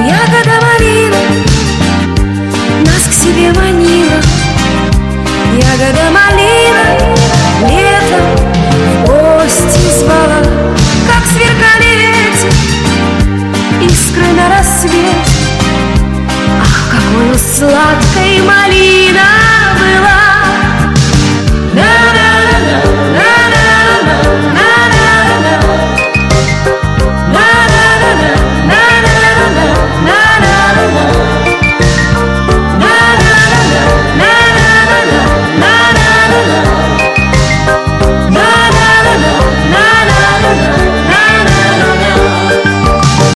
Ягода малина нас к себе манила, ягода малина летом в гости звала. Как сверкали эти искры на рассвете, ах, какой сладкой малиной